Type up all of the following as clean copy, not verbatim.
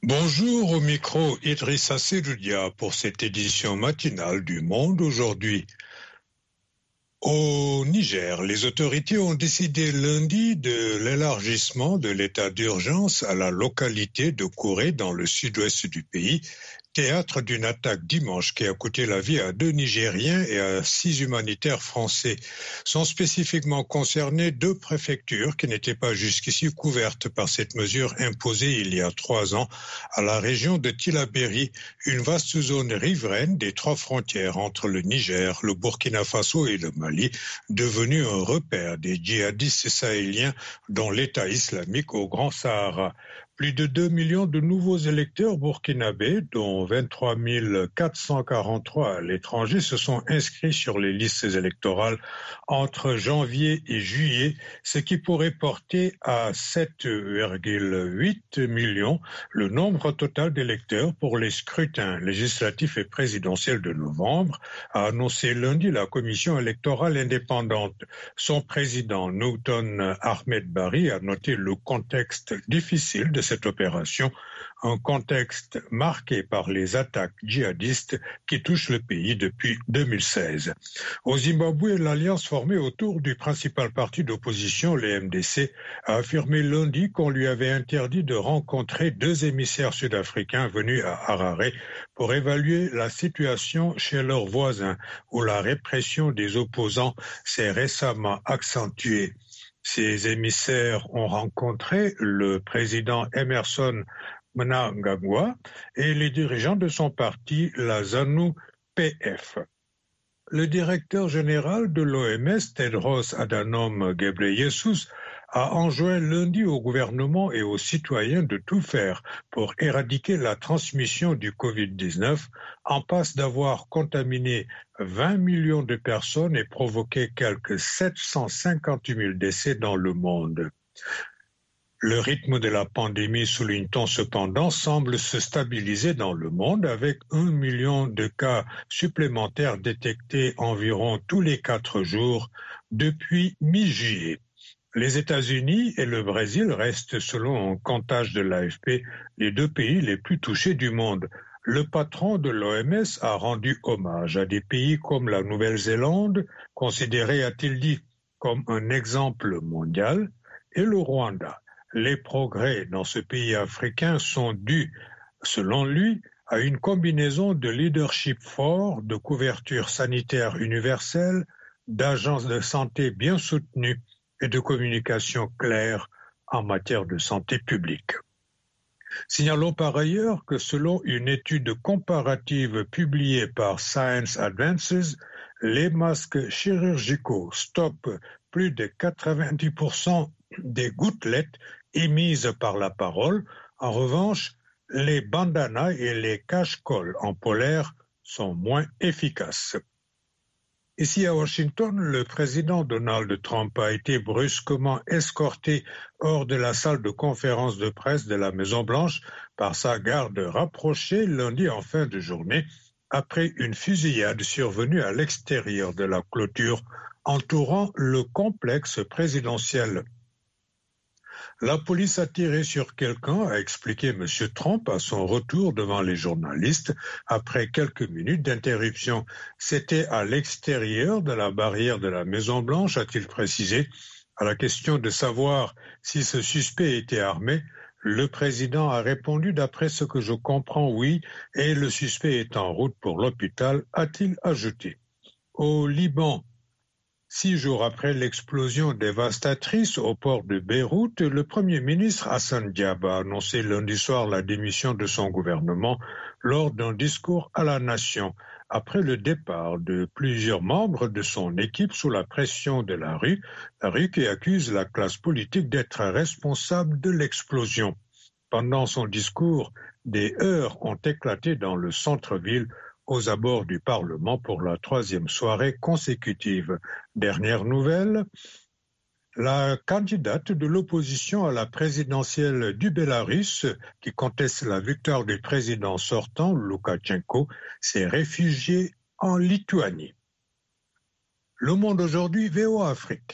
Bonjour, au micro Idrissa Seloudia pour cette édition matinale du Monde aujourd'hui. Au Niger, les autorités ont décidé lundi de l'élargissement de l'état d'urgence à la localité de Kouré dans le sud-ouest du pays, théâtre d'une attaque dimanche qui a coûté la vie à 2 Nigériens et à 6 humanitaires français. Sont spécifiquement concernées 2 préfectures qui n'étaient pas jusqu'ici couvertes par cette mesure imposée il y a 3 ans à la région de Tillabéri, une vaste zone riveraine des 3 frontières entre le Niger, le Burkina Faso et le Mali, devenue un repère des djihadistes sahéliens dont l'État islamique au Grand Sahara. Plus de 2 millions de nouveaux électeurs burkinabés, dont 23 443 à l'étranger, se sont inscrits sur les listes électorales entre janvier et juillet, ce qui pourrait porter à 7,8 millions le nombre total d'électeurs pour les scrutins législatifs et présidentiels de novembre, a annoncé lundi la commission électorale indépendante. Son président, Newton Ahmed Bari, a noté le contexte difficile de cette opération, un contexte marqué par les attaques djihadistes qui touchent le pays depuis 2016. Au Zimbabwe, l'alliance formée autour du principal parti d'opposition, le MDC, a affirmé lundi qu'on lui avait interdit de rencontrer 2 émissaires sud-africains venus à Harare pour évaluer la situation chez leurs voisins, où la répression des opposants s'est récemment accentuée. Ces émissaires ont rencontré le président Emmerson Mnangagwa et les dirigeants de son parti, la ZANU-PF. Le directeur général de l'OMS, Tedros Adhanom Ghebreyesus, a enjoint lundi au gouvernement et aux citoyens de tout faire pour éradiquer la transmission du Covid-19, en passe d'avoir contaminé 20 millions de personnes et provoqué quelques 750 000 décès dans le monde. Le rythme de la pandémie, souligne-t-on cependant, semble se stabiliser dans le monde avec 1 million de cas supplémentaires détectés environ tous les 4 jours depuis mi-juillet. Les États-Unis et le Brésil restent, selon un comptage de l'AFP, les 2 pays les plus touchés du monde. Le patron de l'OMS a rendu hommage à des pays comme la Nouvelle-Zélande, considéré, a-t-il dit, comme un exemple mondial, et le Rwanda. Les progrès dans ce pays africain sont dus, selon lui, à une combinaison de leadership fort, de couverture sanitaire universelle, d'agences de santé bien soutenues et de communication claire en matière de santé publique. Signalons par ailleurs que selon une étude comparative publiée par Science Advances, les masques chirurgicaux stoppent plus de 90% des gouttelettes émises par la parole. En revanche, les bandanas et les cache-cols en polaire sont moins efficaces. Ici à Washington, le président Donald Trump a été brusquement escorté hors de la salle de conférence de presse de la Maison-Blanche par sa garde rapprochée lundi en fin de journée, après une fusillade survenue à l'extérieur de la clôture entourant le complexe présidentiel. La police a tiré sur quelqu'un, a expliqué M. Trump à son retour devant les journalistes après quelques minutes d'interruption. C'était à l'extérieur de la barrière de la Maison-Blanche, a-t-il précisé. À la question de savoir si ce suspect était armé, le président a répondu « D'après ce que je comprends, oui, et le suspect est en route pour l'hôpital », a-t-il ajouté. Au Liban, 6 jours après l'explosion dévastatrice au port de Beyrouth, le Premier ministre Hassan Diab a annoncé lundi soir la démission de son gouvernement lors d'un discours à la nation, après le départ de plusieurs membres de son équipe sous la pression de la rue qui accuse la classe politique d'être responsable de l'explosion. Pendant son discours, des heurts ont éclaté dans le centre-ville aux abords du Parlement pour la 3e soirée consécutive. Dernière nouvelle, la candidate de l'opposition à la présidentielle du Bélarus, qui conteste la victoire du président sortant, Loukachenko, s'est réfugiée en Lituanie. Le Monde aujourd'hui, VOA Afrique.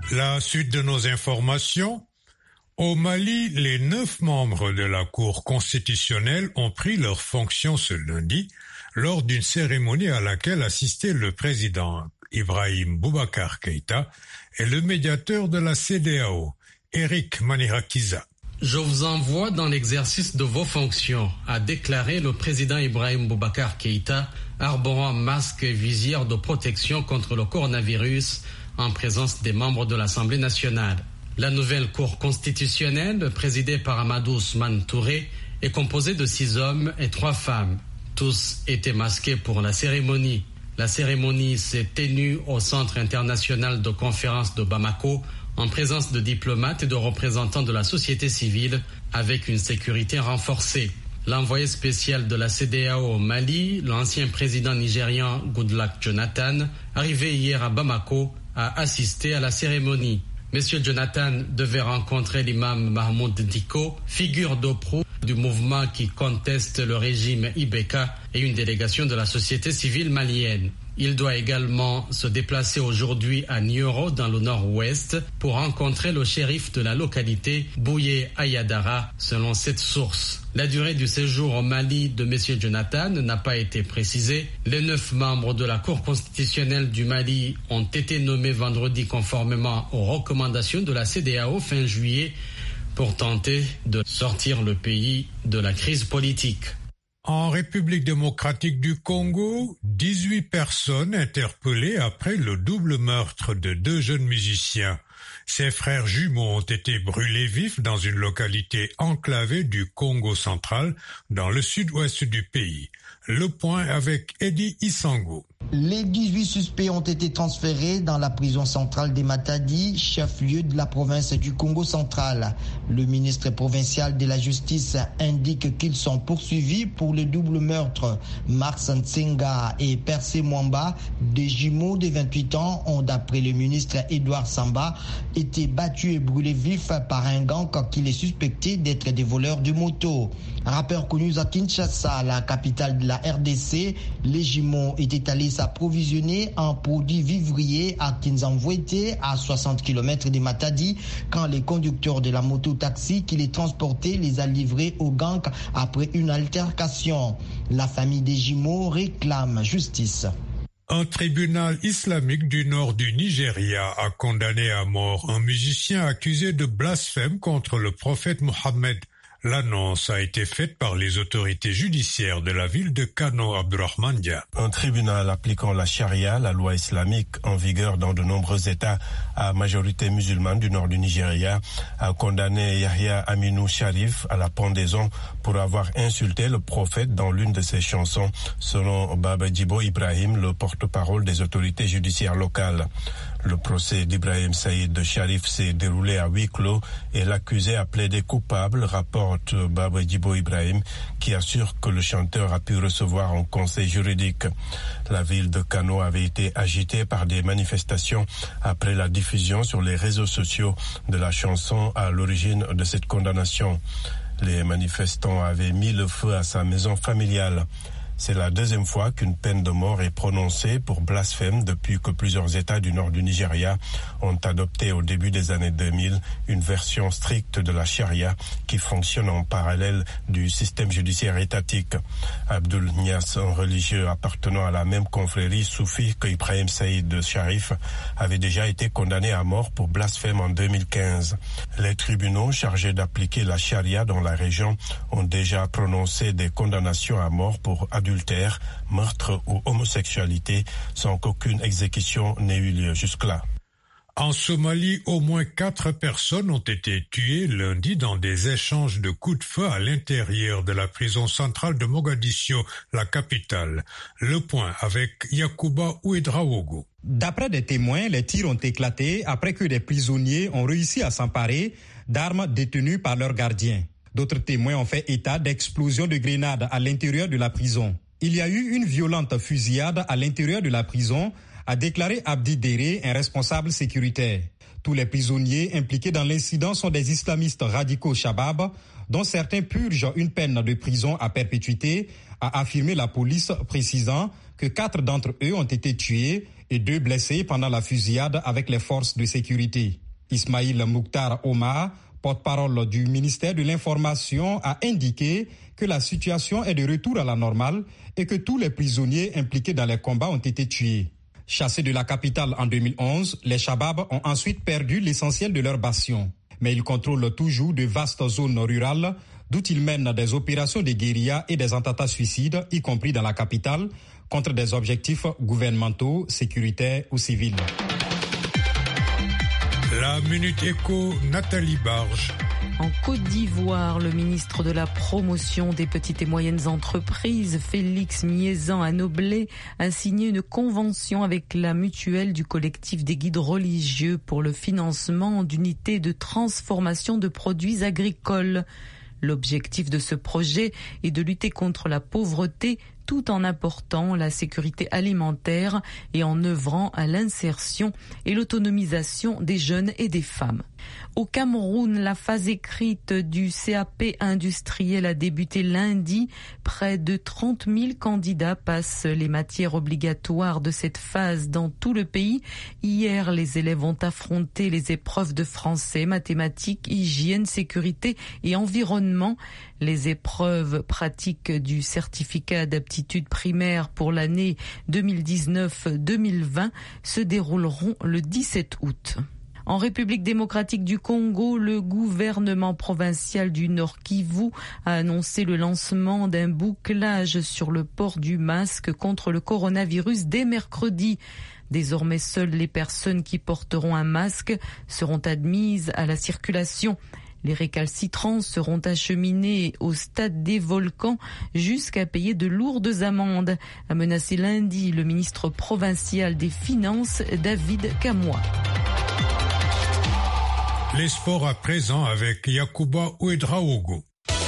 La suite de nos informations. Au Mali, les 9 membres de la Cour constitutionnelle ont pris leurs fonctions ce lundi lors d'une cérémonie à laquelle assistaient le président Ibrahim Boubacar Keïta et le médiateur de la CEDEAO, Eric Manirakiza. Je vous envoie dans l'exercice de vos fonctions, a déclaré le président Ibrahim Boubacar Keïta, arborant masque et visière de protection contre le coronavirus en présence des membres de l'Assemblée nationale. La nouvelle Cour constitutionnelle, présidée par Amadou Ousmane Touré, est composée de 6 hommes et 3 femmes. Tous étaient masqués pour la cérémonie. La cérémonie s'est tenue au Centre international de conférence de Bamako, en présence de diplomates et de représentants de la société civile, avec une sécurité renforcée. L'envoyé spécial de la CEDEAO au Mali, l'ancien président nigérian Goodluck Jonathan, arrivé hier à Bamako, a assisté à la cérémonie. Monsieur Jonathan devait rencontrer l'imam Mahmoud Diko, figure de proue du mouvement qui conteste le régime Ibeka et une délégation de la société civile malienne. Il doit également se déplacer aujourd'hui à Nioro dans le nord-ouest pour rencontrer le shérif de la localité, Bouye Ayadara, selon cette source. La durée du séjour au Mali de M. Jonathan n'a pas été précisée. Les 9 membres de la Cour constitutionnelle du Mali ont été nommés vendredi conformément aux recommandations de la CEDEAO fin juillet pour tenter de sortir le pays de la crise politique. En République démocratique du Congo, 18 personnes interpellées après le double meurtre de 2 jeunes musiciens. Ces frères jumeaux ont été brûlés vifs dans une localité enclavée du Congo central, dans le sud-ouest du pays. Le point avec Eddie Isango. Les 18 suspects ont été transférés dans la prison centrale des Matadi, chef-lieu de la province du Congo central. Le ministre provincial de la Justice indique qu'ils sont poursuivis pour le double meurtre. Marc Ntsenga et Percé Mwamba, des jumeaux de 28 ans, ont, d'après le ministre Edouard Samba, été battus et brûlés vifs par un gang qui les suspectait d'être des voleurs de moto. Rappeurs connus à Kinshasa, la capitale de la RDC, les jumeaux étaient allés s'approvisionner en produits vivriers à Kinzanvouete, à 60 km de Matadi, quand les conducteurs de la moto-taxi qui les transportaient les a livrés au gang après une altercation. La famille des jumeaux réclame justice. Un tribunal islamique du nord du Nigeria a condamné à mort un musicien accusé de blasphème contre le prophète Mohammed. L'annonce a été faite par les autorités judiciaires de la ville de Kano, Abdurrahman Dia. Un tribunal appliquant la charia, la loi islamique en vigueur dans de nombreux États à majorité musulmane du nord du Nigeria, a condamné Yahya Aminou Sharif à la pendaison pour avoir insulté le prophète dans l'une de ses chansons, selon Baba Djibo Ibrahim, le porte-parole des autorités judiciaires locales. Le procès d'Ibrahim Saïd de Sharif s'est déroulé à huis clos et l'accusé a plaidé coupable, rapporte Baba Djibo Ibrahim, qui assure que le chanteur a pu recevoir un conseil juridique. La ville de Kano avait été agitée par des manifestations après la diffusion sur les réseaux sociaux de la chanson à l'origine de cette condamnation. Les manifestants avaient mis le feu à sa maison familiale. C'est la deuxième fois qu'une peine de mort est prononcée pour blasphème depuis que plusieurs États du nord du Nigeria ont adopté au début des années 2000 une version stricte de la charia qui fonctionne en parallèle du système judiciaire étatique. Abdul Nias, un religieux appartenant à la même confrérie soufie que Ibrahim Saïd Sharif, avait déjà été condamné à mort pour blasphème en 2015. Les tribunaux chargés d'appliquer la charia dans la région ont déjà prononcé des condamnations à mort pour adultère, meurtre ou homosexualité sans qu'aucune exécution n'ait eu lieu jusque-là. En Somalie, au moins 4 personnes ont été tuées lundi dans des échanges de coups de feu à l'intérieur de la prison centrale de Mogadiscio, la capitale. Le point avec Yacouba Ouedraogo. D'après des témoins, les tirs ont éclaté après que des prisonniers ont réussi à s'emparer d'armes détenues par leurs gardiens. D'autres témoins ont fait état d'explosions de grenades à l'intérieur de la prison. Il y a eu une violente fusillade à l'intérieur de la prison, a déclaré Abdi Déré, un responsable sécuritaire. Tous les prisonniers impliqués dans l'incident sont des islamistes radicaux Shabab, dont certains purgent une peine de prison à perpétuité, a affirmé la police, précisant que 4 d'entre eux ont été tués et 2 blessés pendant la fusillade avec les forces de sécurité. Ismaïl Mouktar Omar, porte-parole du ministère de l'Information, a indiqué que la situation est de retour à la normale et que tous les prisonniers impliqués dans les combats ont été tués. Chassés de la capitale en 2011, les Chabab ont ensuite perdu l'essentiel de leur bastion. Mais ils contrôlent toujours de vastes zones rurales d'où ils mènent des opérations de guérilla et des attentats suicides, y compris dans la capitale, contre des objectifs gouvernementaux, sécuritaires ou civils. La Minute Éco, Nathalie Barge. En Côte d'Ivoire, le ministre de la Promotion des petites et moyennes entreprises, Félix Miezan-Anoblé, a signé une convention avec la mutuelle du collectif des guides religieux pour le financement d'unités de transformation de produits agricoles. L'objectif de ce projet est de lutter contre la pauvreté tout en apportant la sécurité alimentaire et en œuvrant à l'insertion et l'autonomisation des jeunes et des femmes. Au Cameroun, la phase écrite du CAP industriel a débuté lundi. Près de 30 000 candidats passent les matières obligatoires de cette phase dans tout le pays. Hier, les élèves ont affronté les épreuves de français, mathématiques, hygiène, sécurité et environnement. Les épreuves pratiques du certificat d'aptitude primaire pour l'année 2019-2020 se dérouleront le 17 août. En République démocratique du Congo, le gouvernement provincial du Nord Kivu a annoncé le lancement d'un bouclage sur le port du masque contre le coronavirus dès mercredi. Désormais, seules les personnes qui porteront un masque seront admises à la circulation. Les récalcitrants seront acheminés au stade des volcans jusqu'à payer de lourdes amendes, a menacé lundi le ministre provincial des Finances, David Kamwa. Les sports à présent avec Yacouba Ouedraogo.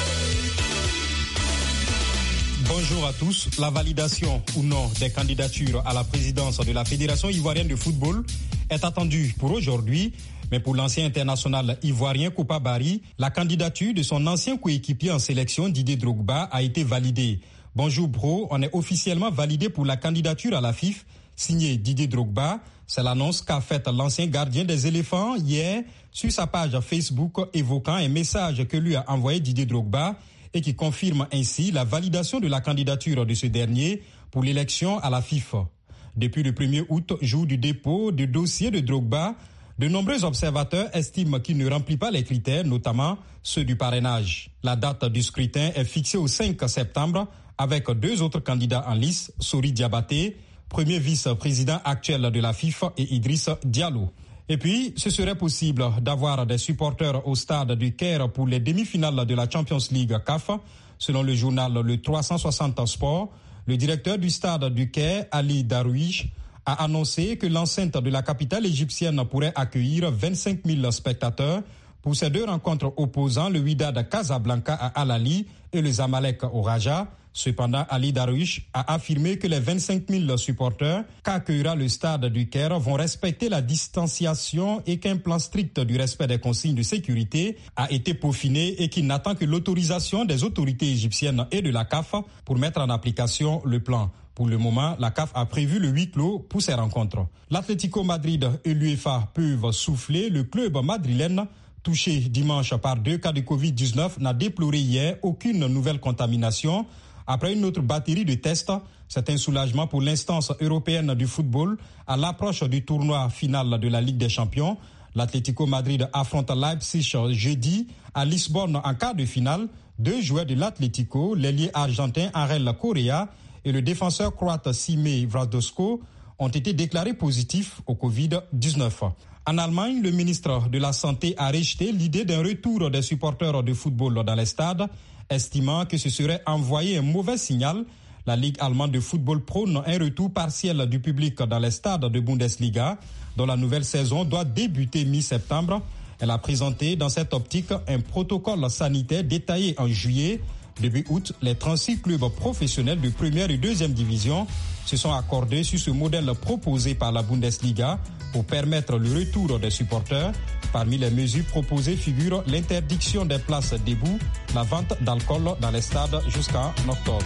Bonjour à tous. La validation ou non des candidatures à la présidence de la Fédération ivoirienne de football est attendue pour aujourd'hui. Mais pour l'ancien international ivoirien Koupa Barry, la candidature de son ancien coéquipier en sélection Didier Drogba a été validée. Bonjour bro, on est officiellement validé pour la candidature à la FIF, signé Didier Drogba. C'est l'annonce qu'a faite l'ancien gardien des éléphants hier sur sa page Facebook, évoquant un message que lui a envoyé Didier Drogba et qui confirme ainsi la validation de la candidature de ce dernier pour l'élection à la FIFA. Depuis le 1er août, jour du dépôt du dossier de Drogba, de nombreux observateurs estiment qu'il ne remplit pas les critères, notamment ceux du parrainage. La date du scrutin est fixée au 5 septembre avec deux autres candidats en lice, Sori Diabaté, premier vice-président actuel de la FIFA, et Idriss Diallo. Et puis, ce serait possible d'avoir des supporters au stade du Caire pour les demi-finales de la Champions League CAF. Selon le journal Le 360 Sport, le directeur du stade du Caire, Ali Darwish, a annoncé que l'enceinte de la capitale égyptienne pourrait accueillir 25 000 spectateurs pour ces deux rencontres opposant le Wydad Casablanca à Al Ahly et le Zamalek au Raja. Cependant, Ali Darwish a affirmé que les 25 000 supporters qu'accueillera le stade du Caire vont respecter la distanciation et qu'un plan strict du respect des consignes de sécurité a été peaufiné et qu'il n'attend que l'autorisation des autorités égyptiennes et de la CAF pour mettre en application le plan. Pour le moment, la CAF a prévu le huis clos pour ces rencontres. L'Atlético Madrid et l'UEFA peuvent souffler. Le club madrilène, touché dimanche par 2 cas de Covid-19, n'a déploré hier aucune nouvelle contamination. Après une autre batterie de tests, c'est un soulagement pour l'instance européenne du football à l'approche du tournoi final de la Ligue des Champions. L'Atlético Madrid affronte Leipzig jeudi à Lisbonne en quart de finale. Deux joueurs de l'Atlético, l'ailier argentin Ariel Correa et le défenseur croate Sime Vradosko, ont été déclarés positifs au Covid-19. En Allemagne, le ministre de la Santé a rejeté l'idée d'un retour des supporters de football dans les stades, estimant que ce serait envoyer un mauvais signal. La Ligue allemande de football prône un retour partiel du public dans les stades de Bundesliga, dont la nouvelle saison doit débuter mi-septembre. Elle a présenté dans cette optique un protocole sanitaire détaillé en juillet. Début août, les 36 clubs professionnels de première et deuxième division se sont accordés sur ce modèle proposé par la Bundesliga pour permettre le retour des supporters. Parmi les mesures proposées figure l'interdiction des places debout, la vente d'alcool dans les stades jusqu'en octobre.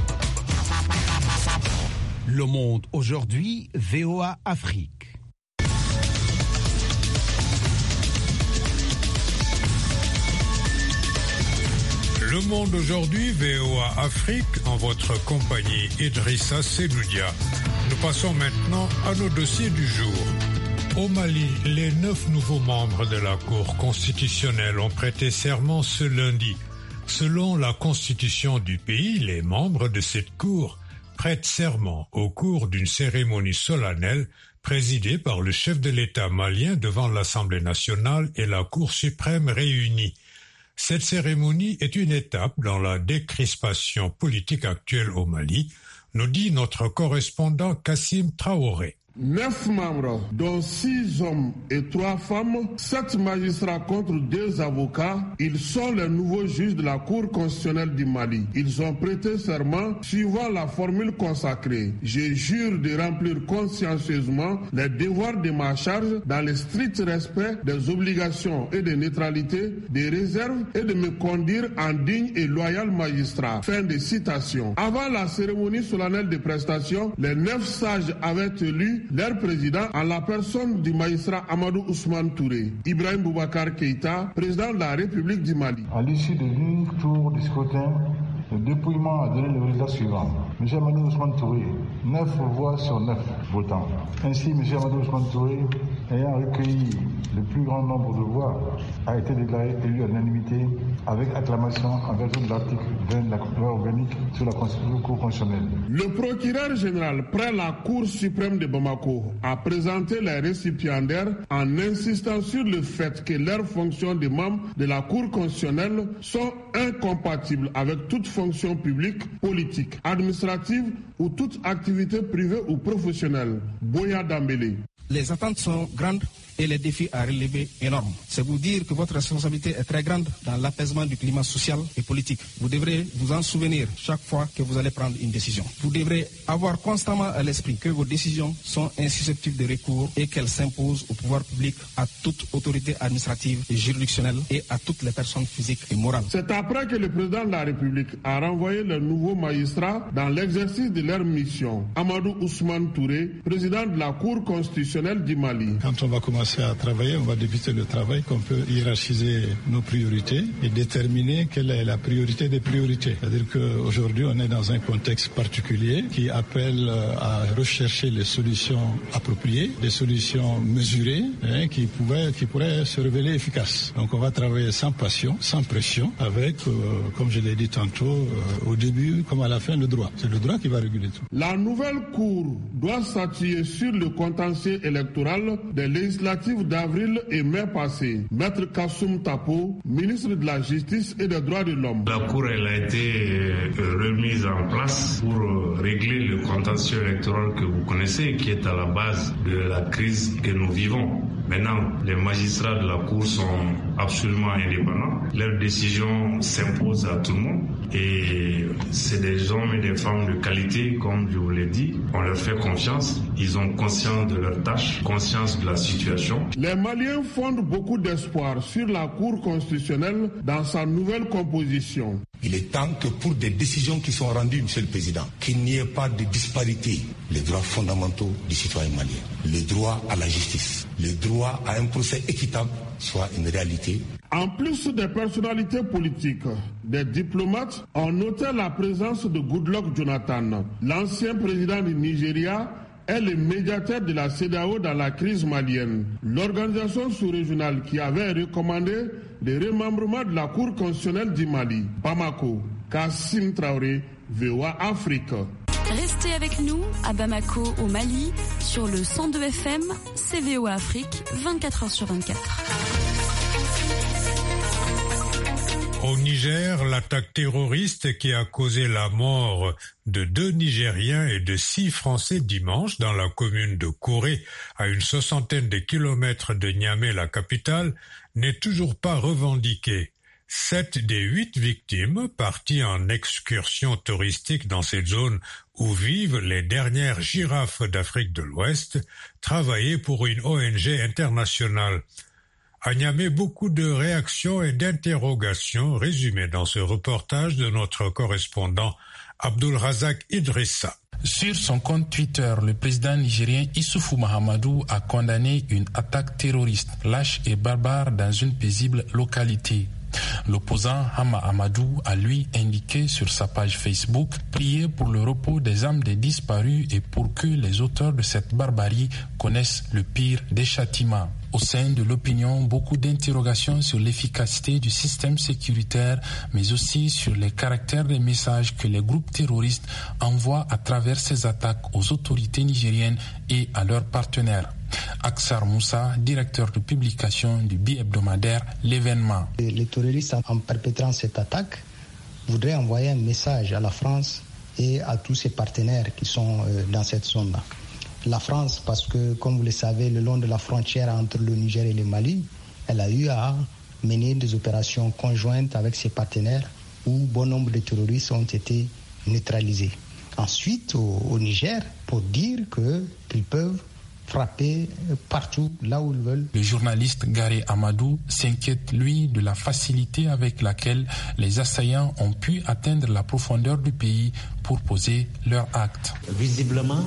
Le Monde aujourd'hui, VOA Afrique. Le Monde aujourd'hui, VOA Afrique, en votre compagnie Idrissa Seloudia. Nous passons maintenant à nos dossiers du jour. Au Mali, les 9 nouveaux membres de la Cour constitutionnelle ont prêté serment ce lundi. Selon la constitution du pays, les membres de cette Cour prêtent serment au cours d'une cérémonie solennelle présidée par le chef de l'État malien devant l'Assemblée nationale et la Cour suprême réunie. Cette cérémonie est une étape dans la décrispation politique actuelle au Mali, nous dit notre correspondant Kassim Traoré. 9 membres, dont 6 hommes et 3 femmes, 7 magistrats contre 2 avocats. Ils sont les nouveaux juges de la Cour constitutionnelle du Mali. Ils ont prêté serment suivant la formule consacrée. Je jure de remplir consciencieusement les devoirs de ma charge dans le strict respect des obligations et de neutralité, des réserves et de me conduire en digne et loyal magistrat. Fin de citation. Avant la cérémonie solennelle de prestation, les 9 sages avaient élu leur président en la personne du magistrat Amadou Ousmane Touré. Ibrahim Boubacar Keïta, président de la République du Mali. À l'issue de l'unique tour du scrutin, le dépouillement a donné le résultat suivant. M. Amadou Ousmane Touré, 9 voix sur 9 votants. Ainsi, M. Amadou Ousmane Touré, ayant recueilli le plus grand nombre de voix, a été déclaré élu à l'unanimité avec acclamation en vertu de l'article 20 de la loi organique sur la Cour constitutionnelle. Le procureur général près la Cour suprême de Bamako a présenté les récipiendaires en insistant sur le fait que leurs fonctions de membres de la Cour constitutionnelle sont incompatibles avec toute fonction publique, politique, administrative ou toute activité privée ou professionnelle. Boya Dambélé. Les attentes sont grandes et les défis à relever énormes. C'est vous dire que votre responsabilité est très grande dans l'apaisement du climat social et politique. Vous devrez vous en souvenir chaque fois que vous allez prendre une décision. Vous devrez avoir constamment à l'esprit que vos décisions sont insusceptibles de recours et qu'elles s'imposent au pouvoir public, à toute autorité administrative et juridictionnelle et à toutes les personnes physiques et morales. C'est après que le président de la République a renvoyé les nouveaux magistrats dans l'exercice de leur mission. Amadou Ousmane Touré, président de la Cour constitutionnelle du Mali. Quand on va commencer à travailler, on va débuter le travail, qu'on peut hiérarchiser nos priorités et déterminer quelle est la priorité des priorités. C'est-à-dire qu'aujourd'hui, on est dans un contexte particulier qui appelle à rechercher les solutions appropriées, des solutions mesurées, qui pourraient se révéler efficaces. Donc on va travailler sans passion, sans pression, avec, comme je l'ai dit tantôt, au début comme à la fin, le droit. C'est le droit qui va réguler tout. La nouvelle Cour doit statuer sur le contentieux électoral des législatives d'avril et mai passé. Maître Kassoum Tapo, ministre de la Justice et des Droits de l'Homme. La Cour elle a été remise en place pour régler le contentieux électoral que vous connaissez, qui est à la base de la crise que nous vivons. Maintenant, les magistrats de la Cour sont absolument indépendants. Leurs décisions s'imposent à tout le monde. Et c'est des hommes et des femmes de qualité, comme je vous l'ai dit. On leur fait confiance. Ils ont conscience de leurs tâches, conscience de la situation. Les Maliens fondent beaucoup d'espoir sur la Cour constitutionnelle dans sa nouvelle composition. Il est temps que pour des décisions qui sont rendues, Monsieur le Président, qu'il n'y ait pas de disparité. Les droits fondamentaux du citoyen malien, le droit à la justice, le droit à un procès équitable soit une réalité. En plus des personnalités politiques, des diplomates ont noté la présence de Goodluck Jonathan, l'ancien président du Nigeria, est le médiateur de la CEDEAO dans la crise malienne. L'organisation sous-régionale qui avait recommandé le remembrement de la Cour constitutionnelle du Mali. Bamako, Kassim Traoré, VOA Afrique. Restez avec nous à Bamako au Mali sur le 102 FM, c'est VOA Afrique, 24h sur 24. Au Niger, l'attaque terroriste qui a causé la mort de 2 Nigériens et de 6 Français dimanche dans la commune de Kouré, à une 60aine de kilomètres de Niamey, la capitale, n'est toujours pas revendiquée. 7 des 8 victimes, parties en excursion touristique dans cette zone où vivent les dernières girafes d'Afrique de l'Ouest, travaillaient pour une ONG internationale. À Niamey, beaucoup de réactions et d'interrogations résumées dans ce reportage de notre correspondant Abdulrazak Idrissa. Sur son compte Twitter, le président nigérien Issoufou Mahamadou a condamné une attaque terroriste, lâche et barbare dans une paisible localité. L'opposant Hama Amadou a lui indiqué sur sa page Facebook prier pour le repos des âmes des disparus et pour que les auteurs de cette barbarie connaissent le pire des châtiments. Au sein de l'opinion, beaucoup d'interrogations sur l'efficacité du système sécuritaire, mais aussi sur les caractères des messages que les groupes terroristes envoient à travers ces attaques aux autorités nigériennes et à leurs partenaires. Aksar Moussa, directeur de publication du bi-hebdomadaire L'événement. Les terroristes, en perpétrant cette attaque, voudraient envoyer un message à la France et à tous ses partenaires qui sont dans cette zone-là. La France, parce que, comme vous le savez, le long de la frontière entre le Niger et le Mali, elle a eu à mener des opérations conjointes avec ses partenaires où bon nombre de terroristes ont été neutralisés. Ensuite, au Niger, pour dire qu'ils peuvent frapper partout là où ils veulent. Le journaliste Garé Amadou s'inquiète, lui, de la facilité avec laquelle les assaillants ont pu atteindre la profondeur du pays pour poser leurs actes. Visiblement,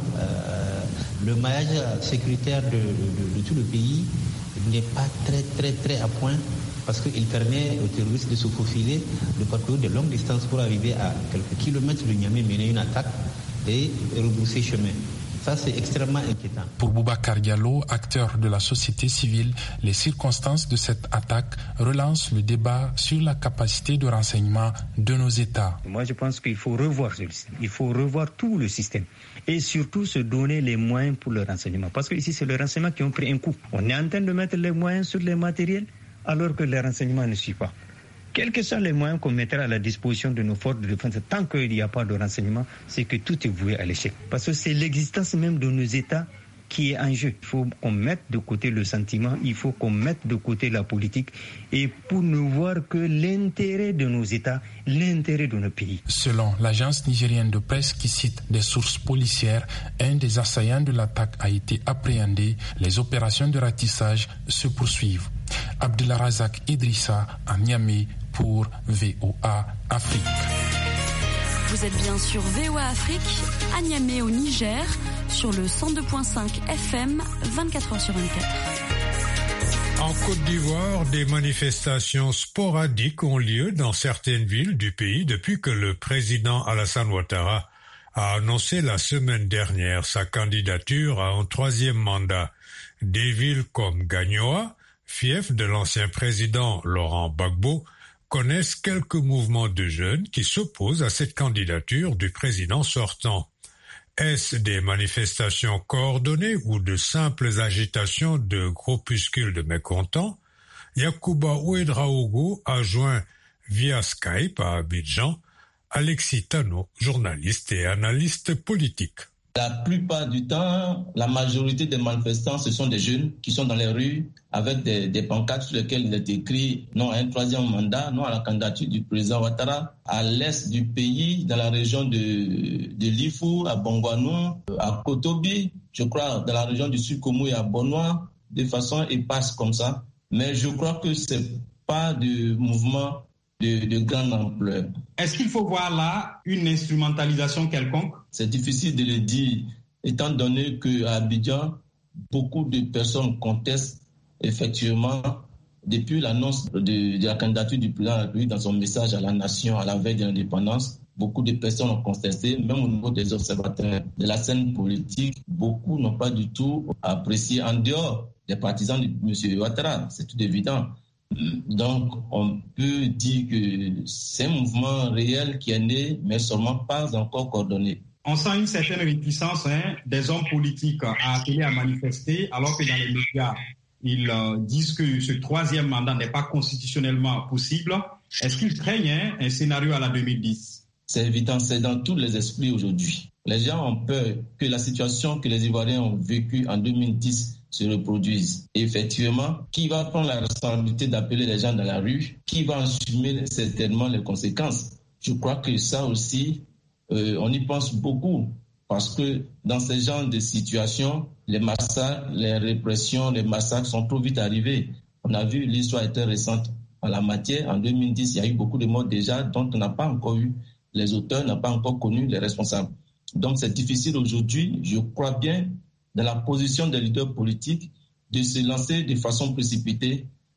le maillage sécuritaire de tout le pays n'est pas très à point parce qu'il permet aux terroristes de se faufiler, de parcourir de longues distances pour arriver à quelques kilomètres de Niamey, mener une attaque et rebrousser chemin. Ça, c'est extrêmement inquiétant. Pour Boubacar Diallo, acteur de la société civile, les circonstances de cette attaque relancent le débat sur la capacité de renseignement de nos États. Moi, je pense qu'il faut revoir ce système. Il faut revoir tout le système. Et surtout, se donner les moyens pour le renseignement. Parce que ici, c'est le renseignement qui ont pris un coup. On est en train de mettre les moyens sur les matériels, alors que le renseignement ne suit pas. Quels que soient les moyens qu'on mettra à la disposition de nos forces de défense, tant qu'il n'y a pas de renseignement, c'est que tout est voué à l'échec. Parce que c'est l'existence même de nos États qui est en jeu. Il faut qu'on mette de côté le sentiment, il faut qu'on mette de côté la politique, et pour ne voir que l'intérêt de nos États, l'intérêt de nos pays. Selon l'agence nigérienne de presse qui cite des sources policières, un des assaillants de l'attaque a été appréhendé. Les opérations de ratissage se poursuivent. Abdelrazak Idrissa à Niamey pour VOA Afrique. Vous êtes bien sur VOA Afrique, à Niamey au Niger, sur le 102.5 FM, 24h sur 24. En Côte d'Ivoire, des manifestations sporadiques ont lieu dans certaines villes du pays depuis que le président Alassane Ouattara a annoncé la semaine dernière sa candidature à un troisième mandat. Des villes comme Gagnoa, fief de l'ancien président Laurent Gbagbo, connaissent quelques mouvements de jeunes qui s'opposent à cette candidature du président sortant. Est-ce des manifestations coordonnées ou de simples agitations de groupuscules de mécontents? Yacouba Ouedraogo a joint via Skype à Abidjan Alexis Tano, journaliste et analyste politique. La plupart du temps, la majorité des manifestants, ce sont des jeunes qui sont dans les rues avec des pancartes sur lesquelles il est écrit non à un troisième mandat, non à la candidature du président Ouattara. À l'est du pays, dans la région de Lifou, à Bongouanou, à Kotobi, je crois dans la région du Sud-Komou et à Bonois, de façon éparse comme ça. Mais je crois que c'est pas de mouvement de grande ampleur. Est-ce qu'il faut voir là une instrumentalisation quelconque? C'est difficile de le dire, étant donné qu'à Abidjan, beaucoup de personnes contestent effectivement, depuis l'annonce de la candidature du président de la République dans son message à la nation à la veille de l'indépendance, beaucoup de personnes ont contesté, même au niveau des observateurs de la scène politique, beaucoup n'ont pas du tout apprécié en dehors des partisans de M. Ouattara, c'est tout évident. Donc, on peut dire que c'est un mouvement réel qui est né, mais seulement pas encore coordonné. On sent une certaine réticence des hommes politiques à appeler à manifester, alors que dans les médias, ils disent que ce troisième mandat n'est pas constitutionnellement possible. Est-ce qu'ils craignent un scénario à la 2010? C'est évident, c'est dans tous les esprits aujourd'hui. Les gens ont peur que la situation que les Ivoiriens ont vécue en 2010 se reproduise. Et effectivement, qui va prendre la responsabilité d'appeler les gens dans la rue? Qui va assumer certainement les conséquences? Je crois que ça aussi, on y pense beaucoup. Parce que dans ce genre de situations, les massacres, les répressions, les massacres sont trop vite arrivés. On a vu, l'histoire était récente en la matière. En 2010, il y a eu beaucoup de morts déjà dont on n'a pas encore eu les auteurs, n'a pas encore connu les responsables. Donc c'est difficile aujourd'hui, je crois bien, dans la position des leaders politiques, de se lancer de façon précipitée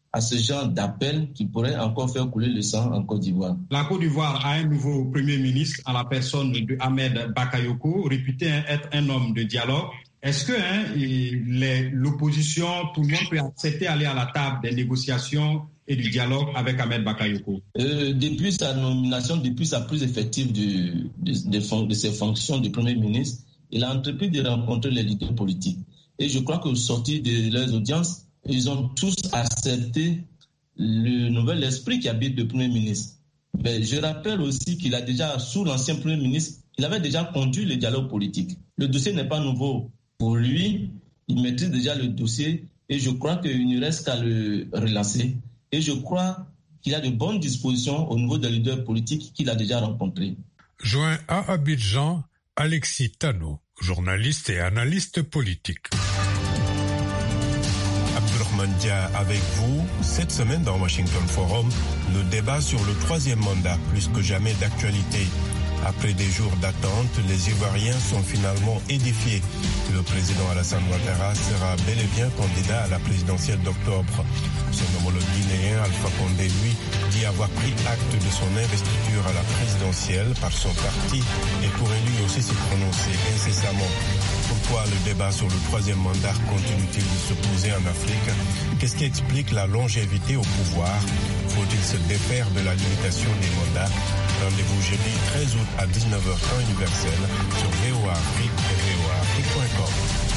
à ce genre d'appel qui pourrait encore faire couler le sang en Côte d'Ivoire. La Côte d'Ivoire a un nouveau Premier ministre en la personne de Ahmed Bakayoko, réputé être un homme de dialogue. Est-ce que l'opposition, tout le monde peut accepter d'aller à la table des négociations et du dialogue avec Ahmed Bakayoko? Depuis sa nomination, depuis sa prise effective de ses fonctions de Premier ministre, il a entrepris de rencontrer les leaders politiques. Et je crois qu'au sortir de leurs audiences, ils ont tous accepté le nouvel esprit qui habite le Premier ministre. Mais je rappelle aussi qu'il a déjà, sous l'ancien Premier ministre, il avait déjà conduit le dialogue politique. Le dossier n'est pas nouveau pour lui, il maîtrise déjà le dossier et je crois qu'il ne reste qu'à le relancer. Et je crois qu'il a de bonnes dispositions au niveau des leaders politiques qu'il a déjà rencontrés. Joint à Abidjan, Alexis Tano, journaliste et analyste politique. Abdourahmane avec vous. Cette semaine dans Washington Forum, le débat sur le troisième mandat, plus que jamais d'actualité. Après des jours d'attente, les Ivoiriens sont finalement édifiés. Le président Alassane Ouattara sera bel et bien candidat à la présidentielle d'octobre. Son homologue guinéen Alpha Condé, lui, dit avoir pris acte de son investiture à la présidentielle par son parti et pourrait lui aussi se prononcer incessamment. Pourquoi le débat sur le troisième mandat continue-t-il de se poser en Afrique? Qu'est-ce qui explique la longévité au pouvoir? Faut-il se défaire de la limitation des mandats? Rendez-vous jeudi 13 août à 19h temps universel sur VOA Afrique et voaafrique.com.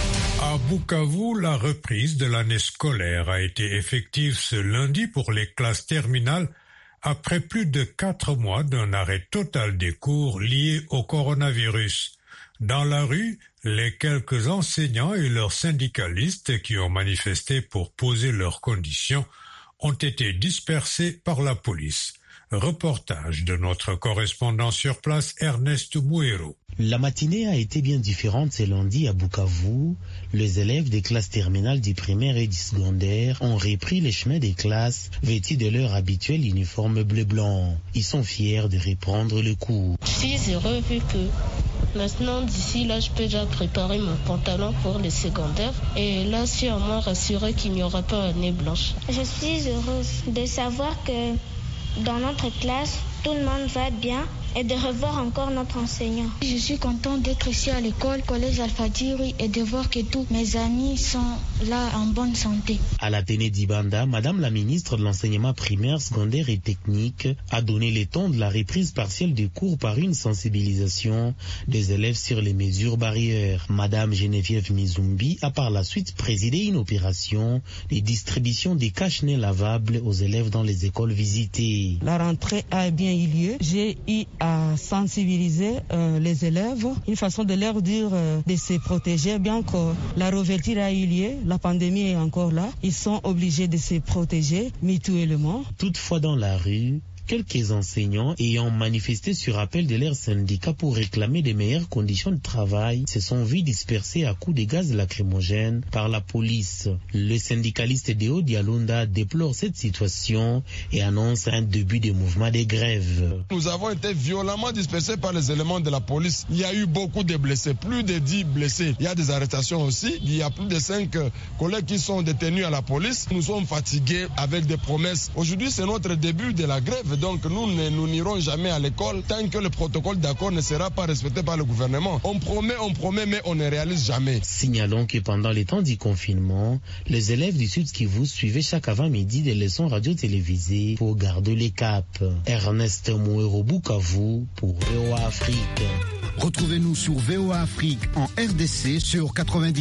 À Bukavu, la reprise de l'année scolaire a été effective ce lundi pour les classes terminales après plus de 4 mois d'un arrêt total des cours liés au coronavirus. Dans la rue, les quelques enseignants et leurs syndicalistes qui ont manifesté pour poser leurs conditions ont été dispersés par la police. Reportage de notre correspondant sur place, Ernest Mouero. La matinée a été bien différente ce lundi à Bukavu. Les élèves des classes terminales du primaire et du secondaire ont repris les chemins des classes vêtus de leur habituel uniforme bleu-blanc. Ils sont fiers de reprendre le cours. Je suis heureux vu que maintenant d'ici là je peux déjà préparer mon pantalon pour le secondaire et là je suis au moins rassurée qu'il n'y aura pas année blanche. Je suis heureuse de savoir que dans notre classe, tout le monde va bien et de revoir encore notre enseignant. Je suis contente d'être ici à l'école, collège Alpha-Diri, et de voir que tous mes amis sont là en bonne santé. À l'Athénée d'Ibanda, Madame la ministre de l'enseignement primaire, secondaire et technique a donné les temps de la reprise partielle des cours par une sensibilisation des élèves sur les mesures barrières. Madame Geneviève Mizumbi a par la suite présidé une opération de distribution des cache-nez lavables aux élèves dans les écoles visitées. La rentrée a bien eu lieu. J'ai eu à sensibiliser les élèves, une façon de leur dire de se protéger, bien que la réouverture a eu lieu, la pandémie est encore là, ils sont obligés de se protéger mutuellement. Toutefois dans la rue, quelques enseignants ayant manifesté sur appel de leur syndicat pour réclamer de meilleures conditions de travail se sont vus dispersés à coups de gaz lacrymogènes par la police. Le syndicaliste Deo Dialonda déplore cette situation et annonce un début de mouvement de grève. Nous avons été violemment dispersés par les éléments de la police. Il y a eu beaucoup de blessés, plus de 10 blessés. Il y a des arrestations aussi. Il y a plus de 5 collègues qui sont détenus à la police. Nous sommes fatigués avec des promesses. Aujourd'hui, c'est notre début de la grève. Donc nous n'irons jamais à l'école tant que le protocole d'accord ne sera pas respecté par le gouvernement. On promet, mais on ne réalise jamais. Signalons que pendant les temps du confinement, les élèves du Sud Kivu suivaient chaque avant-midi des leçons radio-télévisées pour garder les caps. Ernest Mouero, Bukavu pour VOA Afrique. Retrouvez-nous sur VOA Afrique en RDC sur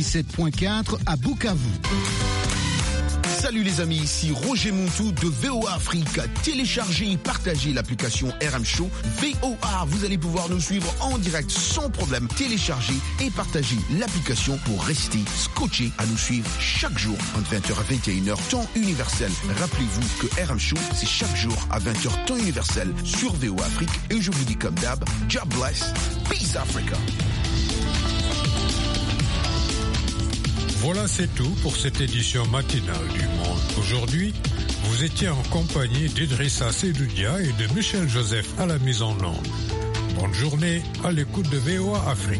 97.4 à Bukavu. Salut les amis, ici Roger Montou de VOA Afrique. Téléchargez et partagez l'application RM Show VOA. Vous allez pouvoir nous suivre en direct sans problème. Téléchargez et partagez l'application pour rester scotché à nous suivre chaque jour entre 20h à 21h temps universel. Rappelez-vous que RM Show, c'est chaque jour à 20h temps universel sur VOA Afrique. Et je vous dis comme d'hab, God bless, peace Africa. Voilà, c'est tout pour cette édition matinale du Monde. Aujourd'hui, vous étiez en compagnie d'Idrissa Sedoudia et de Michel Joseph à la mise en onde. Bonne journée à l'écoute de VOA Afrique.